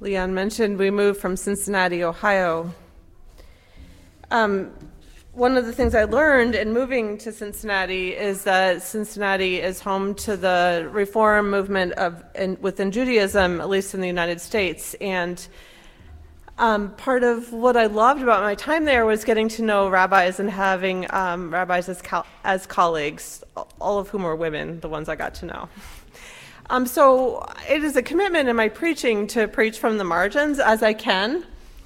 Leon mentioned we moved from Cincinnati, Ohio. One of the things I learned in moving to Cincinnati is that Cincinnati is home to the reform movement within Judaism, at least in the United States. And part of what I loved about my time there was getting to know rabbis and having rabbis as colleagues, all of whom were women, the ones I got to know. So it is a commitment in my preaching to preach from the margins as I can.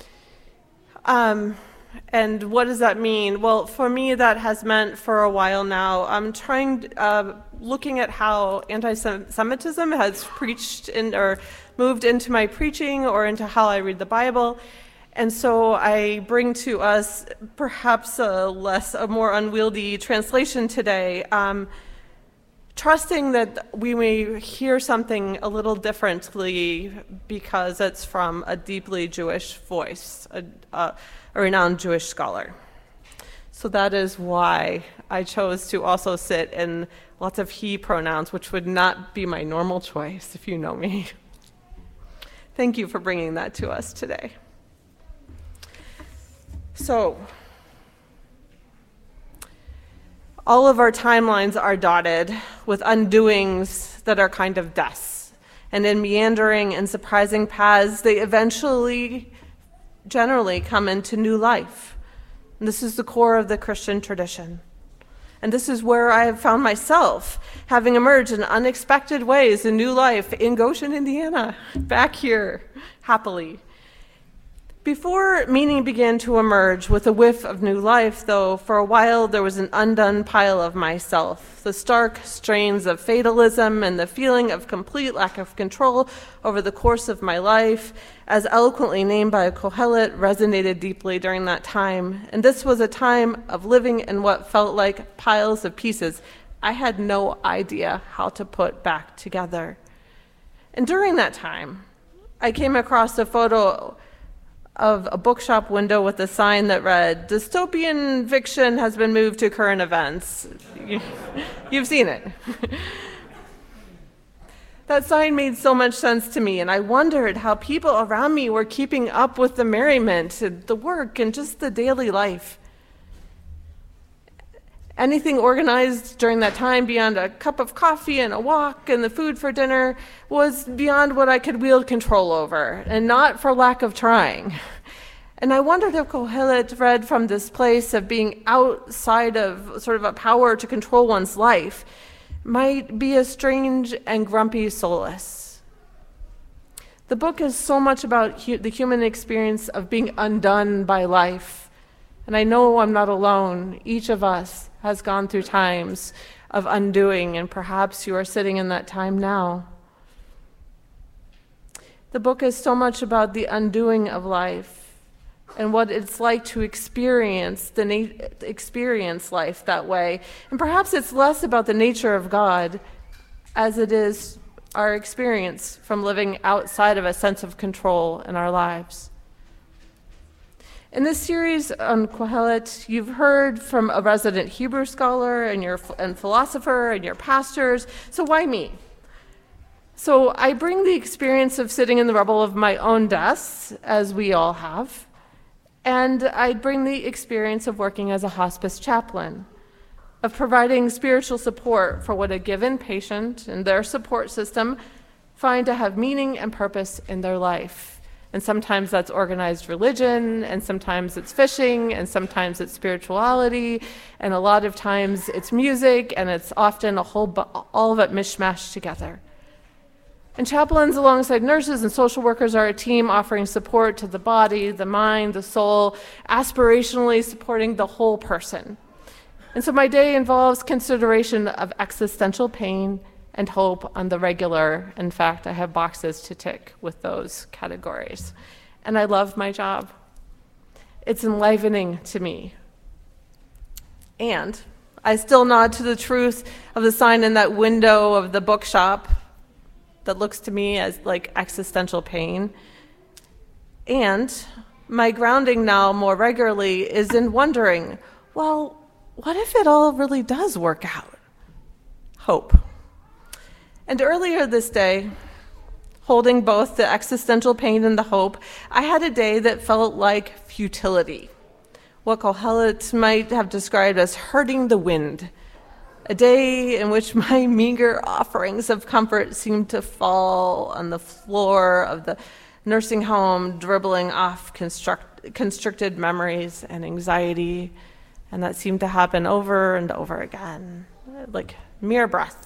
And what does that mean? Well, for me, that has meant for a while now, I'm looking at how anti-Semitism has preached or moved into my preaching or into how I read the Bible. And so I bring to us perhaps a more unwieldy translation today, trusting that we may hear something a little differently because it's from a deeply Jewish voice, a renowned Jewish scholar. So that is why I chose to also sit in lots of he pronouns, which would not be my normal choice if you know me. Thank you for bringing that to us today. So, all of our timelines are dotted with undoings that are kind of deaths. And in meandering and surprising paths, they generally come into new life. And this is the core of the Christian tradition. And this is where I have found myself, having emerged in unexpected ways in new life in Goshen, Indiana, back here, happily. Before meaning began to emerge with a whiff of new life, though, for a while there was an undone pile of myself, the stark strains of fatalism and the feeling of complete lack of control over the course of my life, as eloquently named by Kohelet, resonated deeply during that time. And this was a time of living in what felt like piles of pieces I had no idea how to put back together. And during that time, I came across a photo of a bookshop window with a sign that read, "Dystopian fiction has been moved to current events." You've seen it. That sign made so much sense to me, and I wondered how people around me were keeping up with the merriment, the work, and just the daily life. Anything organized during that time beyond a cup of coffee and a walk and the food for dinner was beyond what I could wield control over, and not for lack of trying. And I wondered if Kohelet read from this place of being outside of sort of a power to control one's life might be a strange and grumpy solace. The book is so much about the human experience of being undone by life. And I know I'm not alone. Each of us has gone through times of undoing, and perhaps you are sitting in that time now. The book is so much about the undoing of life and what it's like to experience life that way. And perhaps it's less about the nature of God as it is our experience from living outside of a sense of control in our lives. In this series on Kohelet, you've heard from a resident Hebrew scholar and philosopher and your pastors, so why me? So I bring the experience of sitting in the rubble of my own deaths, as we all have, and I bring the experience of working as a hospice chaplain, of providing spiritual support for what a given patient and their support system find to have meaning and purpose in their life. And sometimes that's organized religion, and sometimes it's fishing, and sometimes it's spirituality, and a lot of times it's music, and it's often all of it mishmashed together. And chaplains alongside nurses and social workers are a team offering support to the body, the mind, the soul, aspirationally supporting the whole person. And so my day involves consideration of existential pain and hope on the regular. In fact, I have boxes to tick with those categories. And I love my job. It's enlivening to me. And I still nod to the truth of the sign in that window of the bookshop that looks to me as like existential pain. And my grounding now more regularly is in wondering, well, what if it all really does work out? Hope. And earlier this day, holding both the existential pain and the hope, I had a day that felt like futility, what Kohelet might have described as hurting the wind, a day in which my meager offerings of comfort seemed to fall on the floor of the nursing home, dribbling off constricted memories and anxiety, and that seemed to happen over and over again, like mere breath.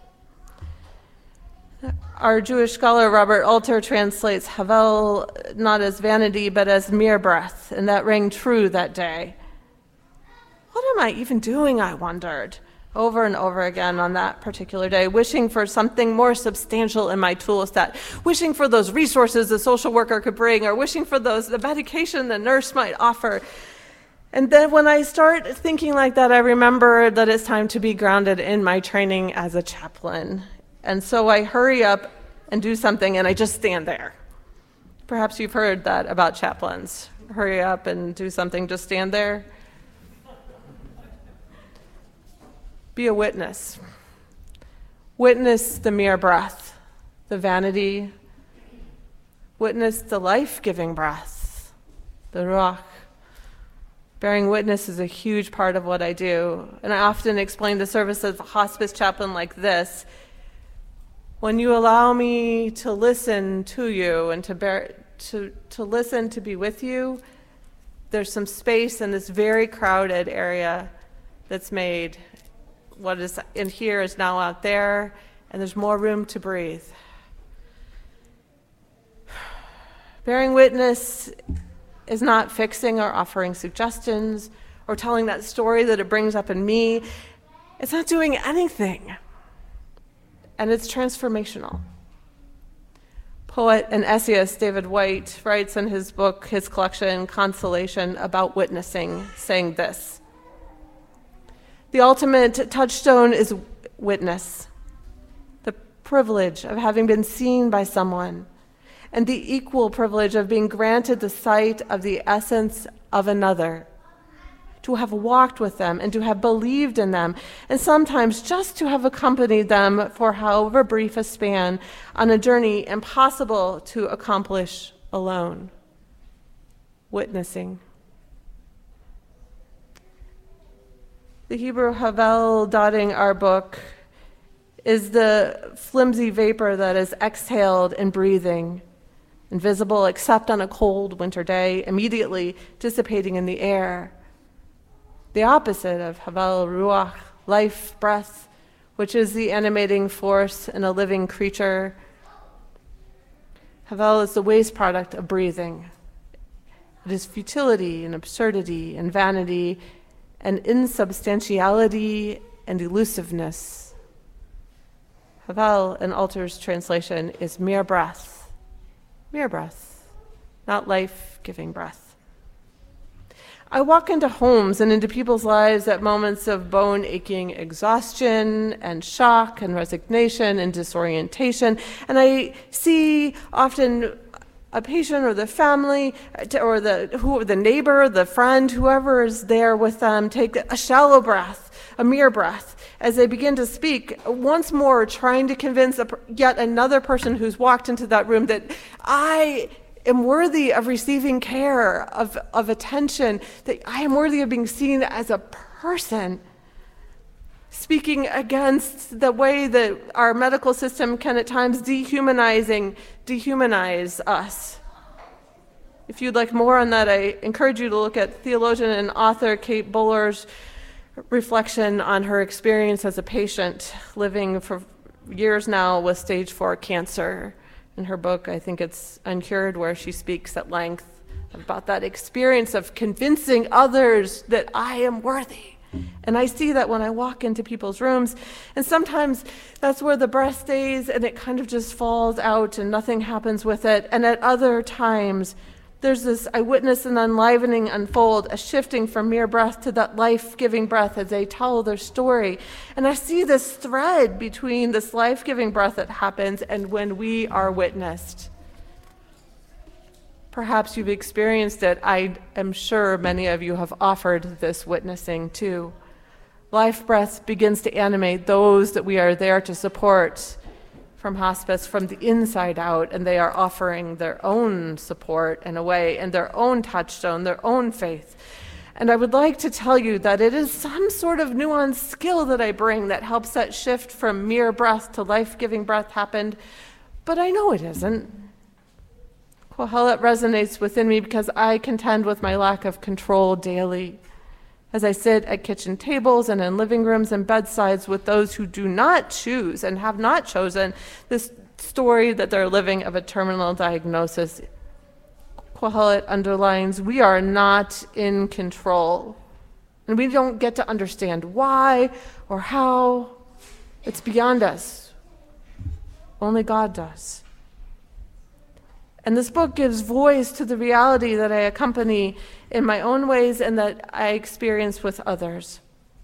Our Jewish scholar Robert Alter translates Havel not as vanity, but as mere breath, and that rang true that day. What am I even doing, I wondered, over and over again on that particular day, wishing for something more substantial in my tool set, wishing for those resources the social worker could bring, or wishing for the medication the nurse might offer. And then when I start thinking like that, I remember that it's time to be grounded in my training as a chaplain. And so I hurry up and do something, and I just stand there. Perhaps you've heard that about chaplains. Hurry up and do something, just stand there. Be a witness. Witness the mere breath, the vanity. Witness the life-giving breath, the ruach. Bearing witness is a huge part of what I do, and I often explain the service as a hospice chaplain like this. When you allow me to listen to you and to listen, to be with you, there's some space in this very crowded area that's made. What is in here is now out there, and there's more room to breathe. Bearing witness is not fixing or offering suggestions or telling that story that it brings up in me. It's not doing anything. And it's transformational. Poet and essayist David Whyte writes in his book, his collection, Consolation, about witnessing, saying this: the ultimate touchstone is witness, the privilege of having been seen by someone, and the equal privilege of being granted the sight of the essence of another, to have walked with them and to have believed in them, and sometimes just to have accompanied them for however brief a span on a journey impossible to accomplish alone. Witnessing. The Hebrew Havel dotting our book is the flimsy vapor that is exhaled in breathing, invisible except on a cold winter day, immediately dissipating in the air. The opposite of Havel Ruach, life, breath, which is the animating force in a living creature. Havel is the waste product of breathing. It is futility and absurdity and vanity and insubstantiality and elusiveness. Havel, in Alter's translation, is mere breath, not life-giving breath. I walk into homes and into people's lives at moments of bone-aching exhaustion and shock and resignation and disorientation, and I see often a patient or the family or the neighbor, the friend, whoever is there with them, take a shallow breath, a mere breath, as they begin to speak, once more trying to convince yet another person who's walked into that room that I am worthy of receiving care, of attention, that I am worthy of being seen as a person, speaking against the way that our medical system can at times dehumanize us. If you'd like more on that, I encourage you to look at theologian and author Kate Buller's reflection on her experience as a patient living for years now with stage 4 cancer. In her book, I think it's Uncured, where she speaks at length about that experience of convincing others that I am worthy. And I see that when I walk into people's rooms, and sometimes that's where the breath stays and it kind of just falls out and nothing happens with it. And at other times, there's this, I witness an enlivening unfold, a shifting from mere breath to that life-giving breath as they tell their story. And I see this thread between this life-giving breath that happens and when we are witnessed. Perhaps you've experienced it. I am sure many of you have offered this witnessing too. Life breath begins to animate those that we are there to support from hospice from the inside out, and they are offering their own support in a way, and their own touchstone, their own faith. And I would like to tell you that it is some sort of nuanced skill that I bring that helps that shift from mere breath to life-giving breath happen, but I know it isn't. Kohelet resonates within me because I contend with my lack of control daily as I sit at kitchen tables and in living rooms and bedsides with those who do not choose and have not chosen this story that they're living of a terminal diagnosis. Kohelet underlines, we are not in control, and we don't get to understand why or how. It's beyond us. Only God does. And this book gives voice to the reality that I accompany in my own ways and that I experience with others.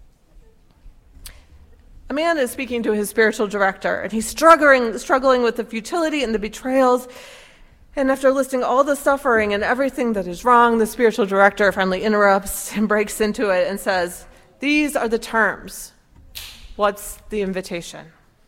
A man is speaking to his spiritual director, and he's struggling with the futility and the betrayals. And after listing all the suffering and everything that is wrong, the spiritual director finally interrupts and breaks into it and says, "These are the terms. What's the invitation?"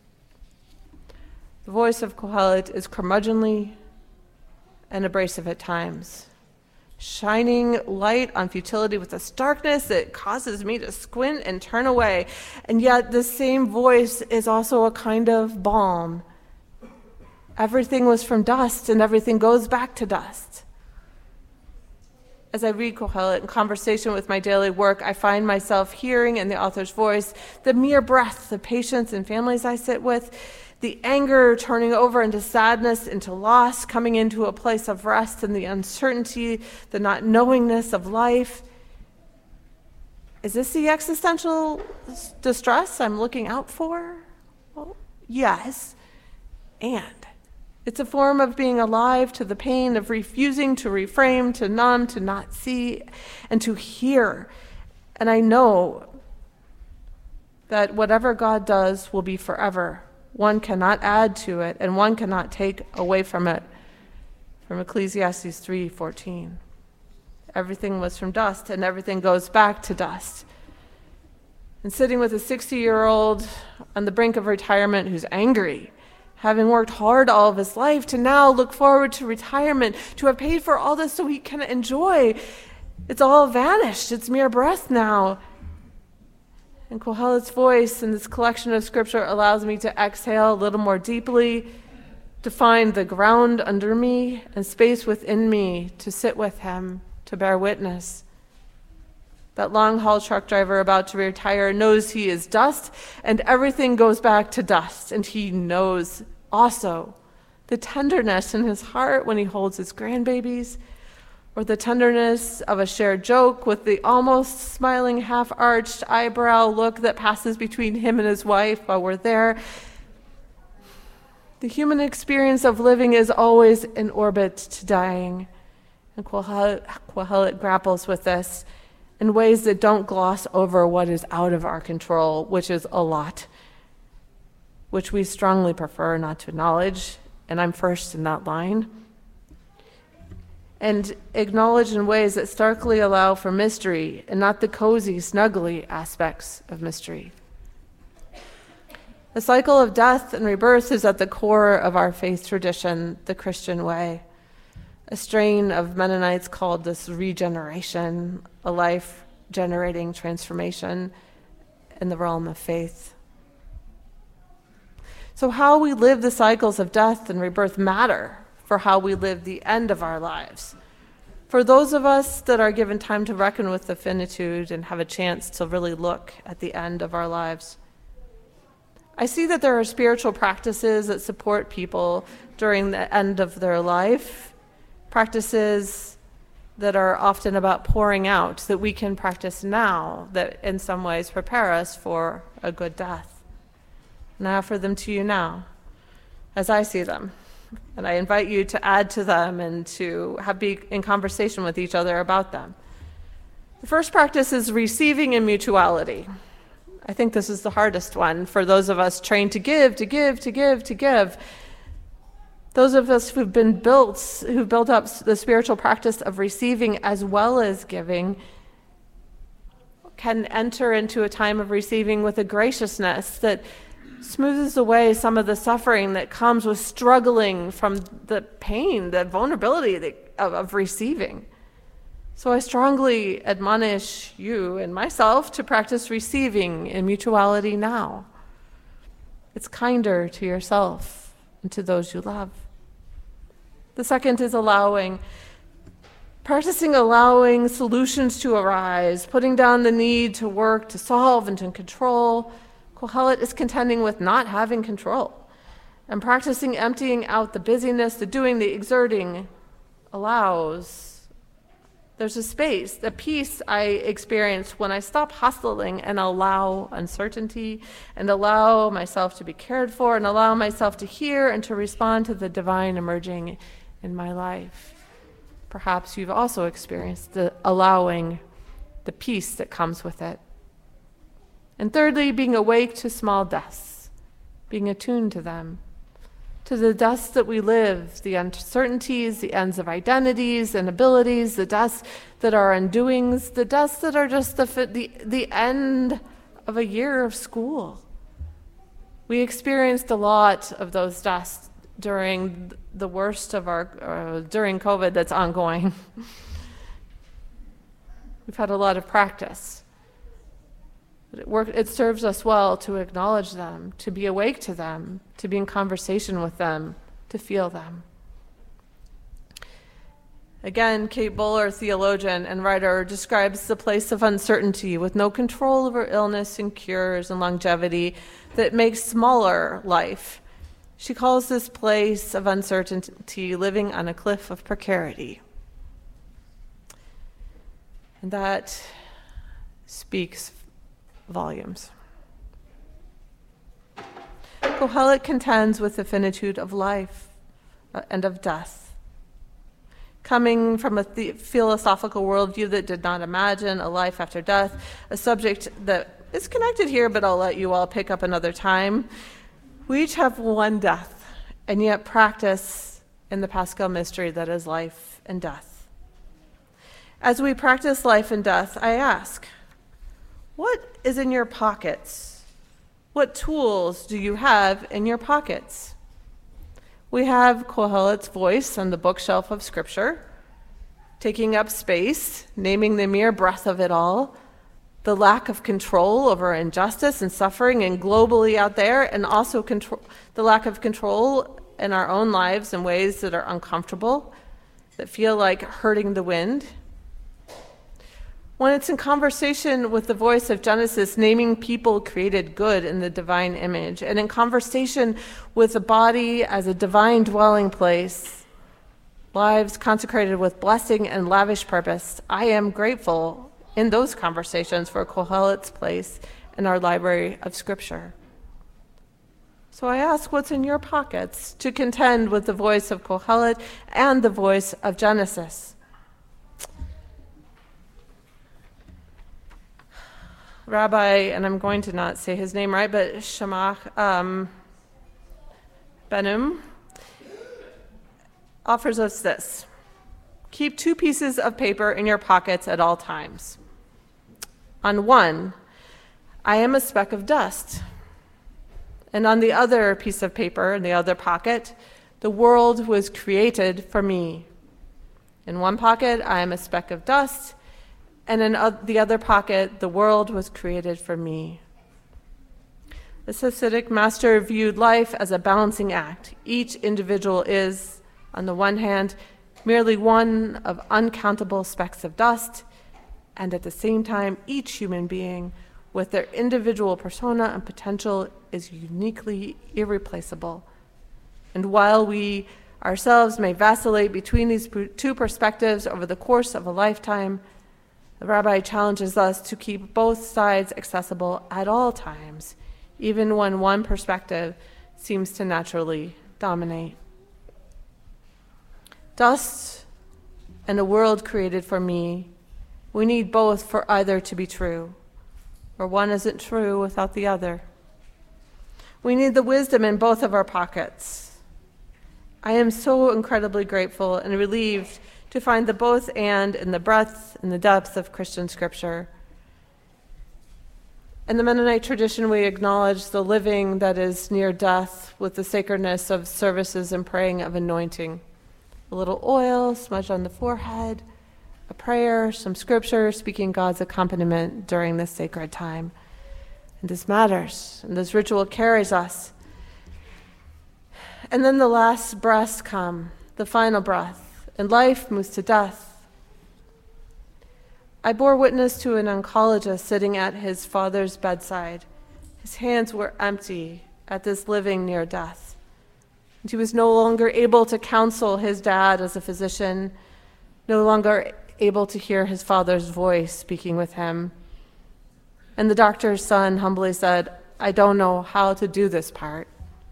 The voice of Kohelet is curmudgeonly and abrasive at times, shining light on futility with a starkness that causes me to squint and turn away. And yet the same voice is also a kind of balm. Everything was from dust, and everything goes back to dust. As I read Kohelet in conversation with my daily work, I find myself hearing in the author's voice the mere breath, the patients and families I sit with, the anger turning over into sadness, into loss, coming into a place of rest, and the uncertainty, the not knowingness of life. Is this the existential distress I'm looking out for? Well, yes, and it's a form of being alive to the pain of refusing to reframe, to numb, to not see, and to hear. And I know that whatever God does will be forever. One cannot add to it, and one cannot take away from it. From Ecclesiastes 3:14. Everything was from dust, and everything goes back to dust. And sitting with a 60-year-old on the brink of retirement who's angry, having worked hard all of his life to now look forward to retirement, to have paid for all this so he can enjoy. It's all vanished. It's mere breath now. And Kohelet's voice in this collection of scripture allows me to exhale a little more deeply, to find the ground under me and space within me to sit with him, to bear witness. That long-haul truck driver about to retire knows he is dust, and everything goes back to dust. And he knows also the tenderness in his heart when he holds his grandbabies, or the tenderness of a shared joke with the almost smiling half-arched eyebrow look that passes between him and his wife while we're there. The human experience of living is always in orbit to dying, and Kohelet grapples with this in ways that don't gloss over what is out of our control, which is a lot, which we strongly prefer not to acknowledge, and I'm first in that line, and acknowledge in ways that starkly allow for mystery and not the cozy, snuggly aspects of mystery. The cycle of death and rebirth is at the core of our faith tradition, the Christian way. A strain of Mennonites called this regeneration, a life-generating transformation in the realm of faith. So how we live the cycles of death and rebirth matter for how we live the end of our lives. For those of us that are given time to reckon with the finitude and have a chance to really look at the end of our lives. I see that there are spiritual practices that support people during the end of their life, practices that are often about pouring out that we can practice now that in some ways prepare us for a good death. And I offer them to you now as I see them. And I invite you to add to them and to be in conversation with each other about them. The first practice is receiving in mutuality. I think this is the hardest one for those of us trained to give, to give, to give, to give. Those of us who've built up the spiritual practice of receiving as well as giving can enter into a time of receiving with a graciousness that smoothes away some of the suffering that comes with struggling from the pain, the vulnerability of receiving. So I strongly admonish you and myself to practice receiving in mutuality now. It's kinder to yourself and to those you love. The second is practicing allowing solutions to arise, putting down the need to work, to solve, and to control. Kohelet is contending with not having control, and practicing emptying out the busyness, the doing, the exerting allows. There's a space, the peace I experience when I stop hustling and allow uncertainty and allow myself to be cared for and allow myself to hear and to respond to the divine emerging in my life. Perhaps you've also experienced the allowing, the peace that comes with it. And thirdly, being awake to small deaths, being attuned to them, to the deaths that we live, the uncertainties, the ends of identities and abilities, the deaths that are undoings, the deaths that are just the end of a year of school. We experienced a lot of those deaths during the worst of during COVID that's ongoing. We've had a lot of practice. It serves us well to acknowledge them, to be awake to them, to be in conversation with them, to feel them. Again, Kate Bowler, theologian and writer, describes the place of uncertainty with no control over illness and cures and longevity that makes smaller life. She calls this place of uncertainty living on a cliff of precarity. And that speaks volumes. Kohelet contends with the finitude of life and of death. Coming from a philosophical worldview that did not imagine a life after death, a subject that is connected here, but I'll let you all pick up another time. We each have one death, and yet practice in the Paschal mystery that is life and death. As we practice life and death, I ask, what is in your pockets? What tools do you have in your pockets? We have Kohelet's voice on the bookshelf of Scripture, taking up space, naming the mere breadth of it all, the lack of control over injustice and suffering and globally out there, and also the lack of control in our own lives in ways that are uncomfortable, that feel like hurting the wind. When it's in conversation with the voice of Genesis, naming people created good in the divine image, and in conversation with the body as a divine dwelling place, lives consecrated with blessing and lavish purpose, I am grateful in those conversations for Kohelet's place in our library of Scripture. So I ask, what's in your pockets to contend with the voice of Kohelet and the voice of Genesis? Rabbi, and I'm going to not say his name right, but Shemach Benum offers us this. Keep 2 pieces of paper in your pockets at all times. On one, I am a speck of dust. And on the other piece of paper, in the other pocket, the world was created for me. In one pocket, I am a speck of dust, and in the other pocket, the world was created for me. The Hasidic master viewed life as a balancing act. Each individual is, on the one hand, merely one of uncountable specks of dust, and at the same time, each human being, with their individual persona and potential, is uniquely irreplaceable. And while we ourselves may vacillate between these 2 perspectives over the course of a lifetime, the Rabbi challenges us to keep both sides accessible at all times, even when one perspective seems to naturally dominate. Dust and a world created for me, we need both for either to be true, or one isn't true without the other. We need the wisdom in both of our pockets. I am so incredibly grateful and relieved to find the both and in the breadth and the depth of Christian Scripture. In the Mennonite tradition, we acknowledge the living that is near death with the sacredness of services and praying of anointing. A little oil smudged on the forehead, a prayer, some scripture, speaking God's accompaniment during this sacred time. And this matters, and this ritual carries us. And then the last breaths come, the final breath, and life moves to death. I bore witness to an oncologist sitting at his father's bedside. His hands were empty at this living near death. And he was no longer able to counsel his dad as a physician, no longer able to hear his father's voice speaking with him. And the doctor's son humbly said, "I don't know how to do this part."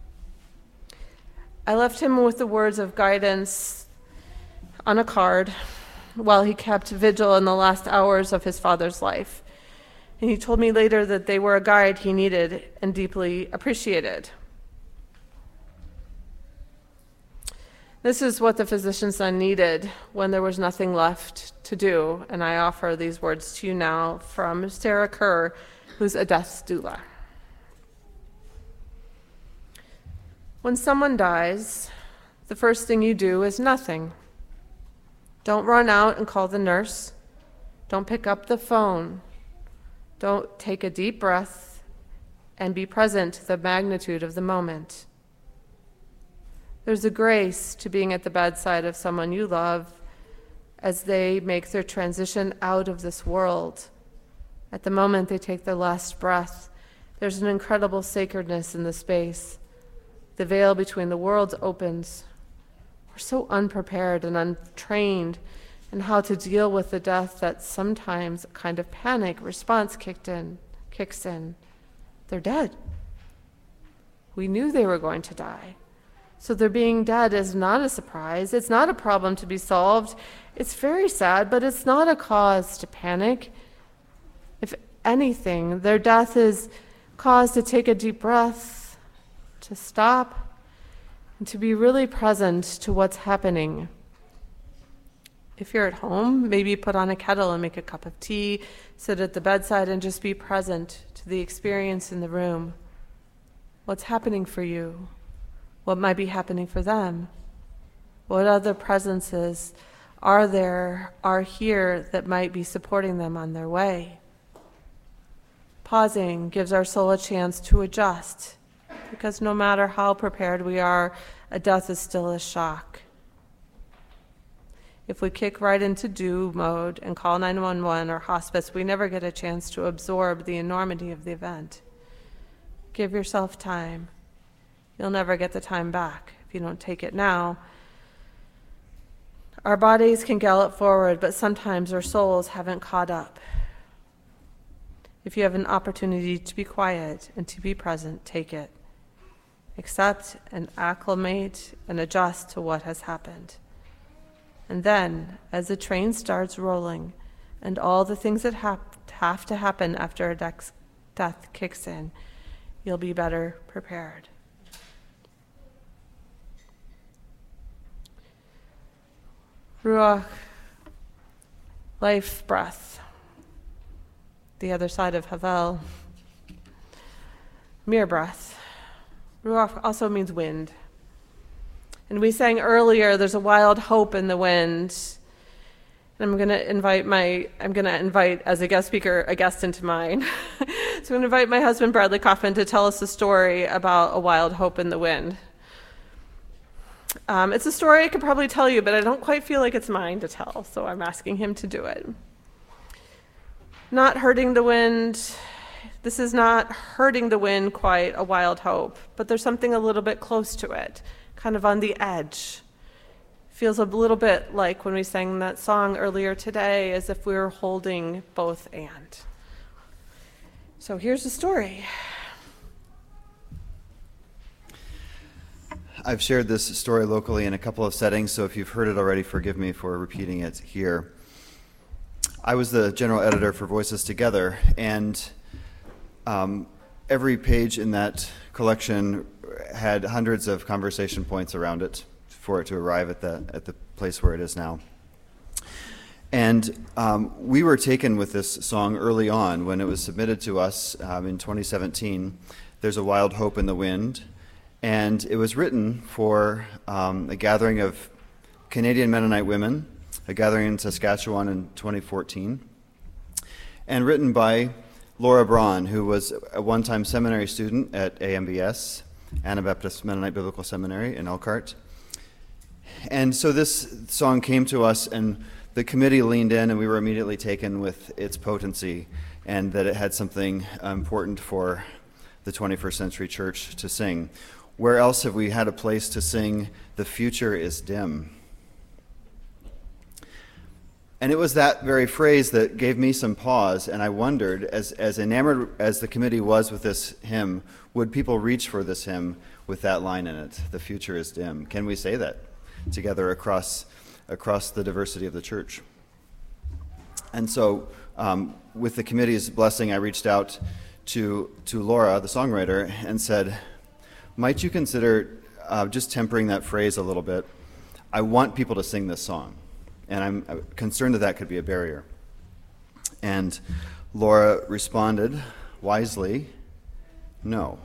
I left him with the words of guidance on a card while he kept vigil in the last hours of his father's life. And he told me later that they were a guide he needed and deeply appreciated. This is what the physician's son needed when there was nothing left to do, and I offer these words to you now from Sarah Kerr, who's a death doula. When someone dies, the first thing you do is nothing. Don't run out and call the nurse. Don't pick up the phone. Don't take a deep breath and be present to the magnitude of the moment. There's a grace to being at the bedside of someone you love as they make their transition out of this world. At the moment they take their last breath, there's an incredible sacredness in the space. The veil between the worlds opens. We're so unprepared and untrained in how to deal with the death that sometimes a kind of panic response kicks in. They're dead. We knew they were going to die. So their being dead is not a surprise. It's not a problem to be solved. It's very sad, but it's not a cause to panic. If anything, their death is cause to take a deep breath, to stop, and to be really present to what's happening. If you're at home, maybe put on a kettle and make a cup of tea, sit at the bedside and just be present to the experience in the room. What's happening for you? What might be happening for them? What other presences are here that might be supporting them on their way? Pausing gives our soul a chance to adjust, because no matter how prepared we are, a death is still a shock. If we kick right into do mode and call 911 or hospice, we never get a chance to absorb the enormity of the event. Give yourself time. You'll never get the time back if you don't take it now. Our bodies can gallop forward, but sometimes our souls haven't caught up. If you have an opportunity to be quiet and to be present, take it. Accept and acclimate and adjust to what has happened. And then, as the train starts rolling and all the things that have to happen after a death kicks in, you'll be better prepared. Ruach, life breath, the other side of Havel. Mir breath. Ruach also means wind. And we sang earlier, there's a wild hope in the wind. And I'm going to invite as a guest speaker, a guest into mine. So I'm going to invite my husband, Bradley Kaufman, to tell us a story about a wild hope in the wind. It's a story I could probably tell you, but I don't quite feel like it's mine to tell, so I'm asking him to do it. Not hurting the wind. This is not hurting the wind quite a wild hope, but there's something a little bit close to it, kind of on the edge. Feels a little bit like when we sang that song earlier today, as if we were holding both and. So here's the story. I've shared this story locally in a couple of settings, so if you've heard it already, forgive me for repeating it here. I was the general editor for Voices Together, and every page in that collection had hundreds of conversation points around it for it to arrive at the place where it is now. And we were taken with this song early on when it was submitted to us in 2017. There's a Wild Hope in the Wind. And it was written for a gathering of Canadian Mennonite women, a gathering in Saskatchewan in 2014, and written by Laura Braun, who was a one-time seminary student at AMBS, Anabaptist Mennonite Biblical Seminary in Elkhart. And so this song came to us, and the committee leaned in, and we were immediately taken with its potency and that it had something important for the 21st century church to sing. Where else have we had a place to sing, "The future is dim"? And it was that very phrase that gave me some pause, and I wondered, as enamored as the committee was with this hymn, would people reach for this hymn with that line in it, "The future is dim"? Can we say that together across the diversity of the church? And so, with the committee's blessing, I reached out to Laura, the songwriter, and said, might you consider just tempering that phrase a little bit? I want people to sing this song, and I'm concerned that could be a barrier. And Laura responded wisely, no.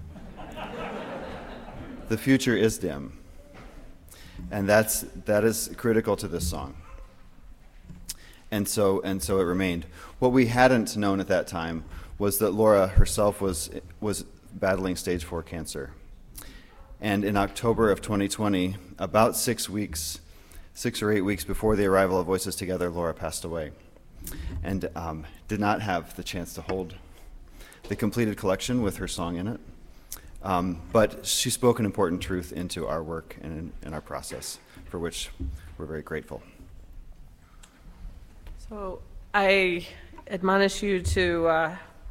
The future is dim. And that is critical to this song. And so it remained. What we hadn't known at that time was that Laura herself was battling stage 4 cancer. And in October of 2020, about 6 or 8 weeks before the arrival of Voices Together, Laura passed away and did not have the chance to hold the completed collection with her song in it. But she spoke an important truth into our work and in our process, for which we're very grateful. So I admonish you to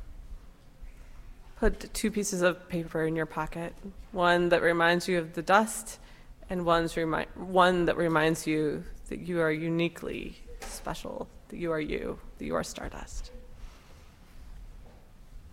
put 2 pieces of paper in your pocket, one that reminds you of the dust and one that reminds you that you are uniquely special, that you are stardust.